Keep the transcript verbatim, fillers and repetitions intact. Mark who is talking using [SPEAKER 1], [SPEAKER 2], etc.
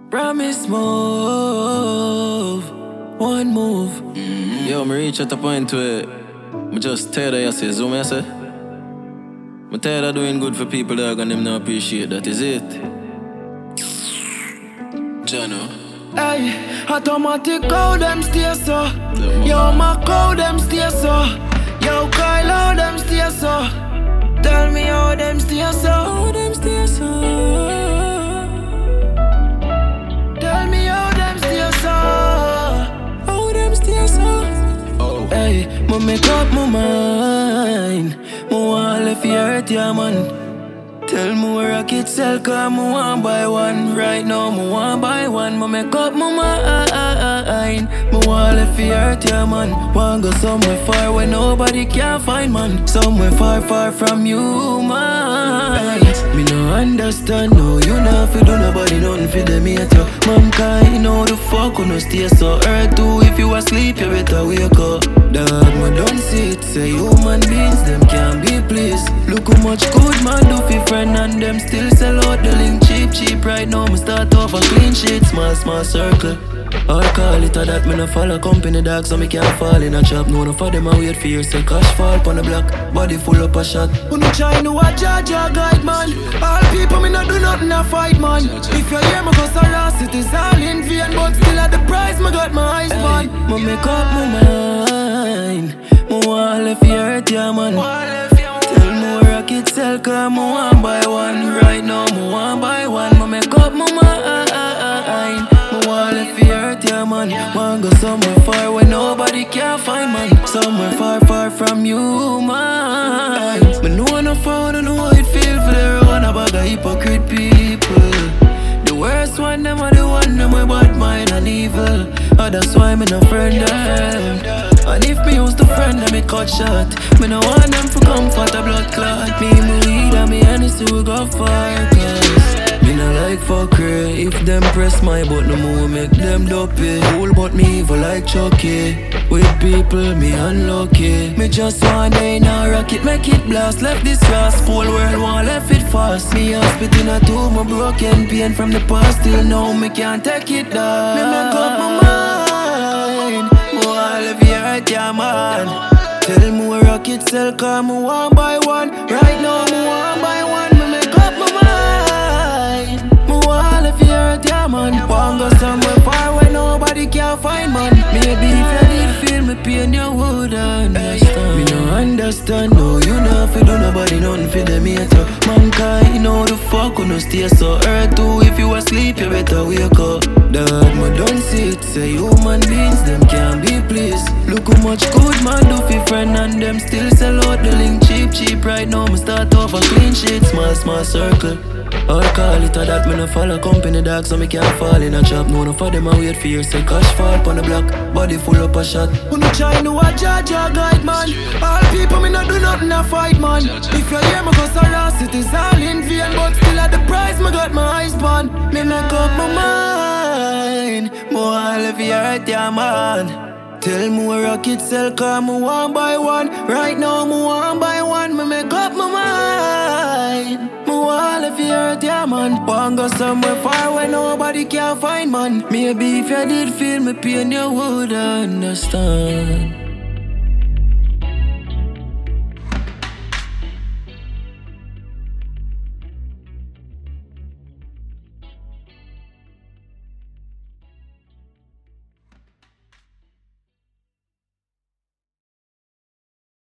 [SPEAKER 1] Promise move, one move.
[SPEAKER 2] Mm-hmm. Yo, me reach at a point where I just tired of you say, so me I say, I'm tired of doing good for people that are gonna not appreciate that, is it? Jano.
[SPEAKER 1] Hey, automatic how them stay so. Yo, my how them stay so. Yo, Kyle how them stay so. Tell me how them stay so. How them stay so. Tell me how them stay so. How them stay so.
[SPEAKER 2] Oh.
[SPEAKER 1] Hey, me make up my mind. Me want left you hurt ya man. Tell me where I could sell, cause me one by one. Right now, me one by one. Me make up my mind. Me want left you hurt ya man. Want go somewhere far where nobody can find man. Somewhere far, far from you, man. Me no understand, no. You not fi do nobody nothing fi them hate you. Mankind, know the fuck you no stay so hurt too. If you asleep, you better wake up. Dog, me don't see it. Say human beings, them can't be pleased. Look how much good man do fi friend and them still sell out the link cheap, cheap. Right now, me start off a clean sheet, small, small circle. I'll call it a that, me no follow company dog, so me can't fall in a trap. No, no for them I wait for you, say cash fall pon the block, body full up a shot. When you try to watch a guide man, all people me no do nothing a fight man. If you hear me cause harass it is all in vain, but still at the price me got my eyes on. Me make up my mind, me want left you hurt ya man. Tell me where I could sell, cause me one by one. Right now me one by one, me make up my mind. Me want left you hurt ya man. Want go somewhere far where nobody can find man. Somewhere far, far from you, man. Me know enough how to know how it feel for the road. A bag of hypocrite people. The worst one, them are the one, them with bad mind and evil. Oh, that's why me no friend them. And if me used to friend them, me cut short. Me no want them for comfort, a blood clot. Me, me weed and me Hennessy we go far. Cause me no like fuckery. If them press my button, no make them dopey. Cool but me evil like Chucky. With people, me unlucky. Me just one day in a rocket, make it blast. Left this grass, whole world want left it fast. Me a spit in a tube, my broken pain from the past. Till now, me can't take it down. Me make up my mind. More all of you right, yeah man. Tell me where rocket sell, cause me one by one. Right now, me one by one. Me make up my mind. Me all of you right, yeah man. Want go somewhere far where nobody can find man. Maybe if you did feel me pain, you would understand. Me no understand, no. You know fi do nobody nothing fi them hate you. Mankind, know the fuck you no stay so hurt too. If you asleep, you better wake up. Dog, me don't see it. Say human beings, them can't be pleased. Look how much good man do fi friend and them still sell out the link cheap, cheap. Right now, me start off a clean sheet, small, small circle. I'll call it a that, me no follow company dog, so me can't fall in a trap. No, no for them I wait for you, say cash fall pon the block, body full up a shot. When you try to watch a guide man, all people me no do nothing a fight man. If you hear me cause harass it is all in vain, but still at the price me got my eyes on. Me make up my mind, more all of you right ya man. Tell me where rocket sell, cause me one by one. Right now me one by one, me make up my mind. Me want if you hurt ya man. Want go somewhere far where nobody can find man. Maybe if you did feel me pain, you would understand.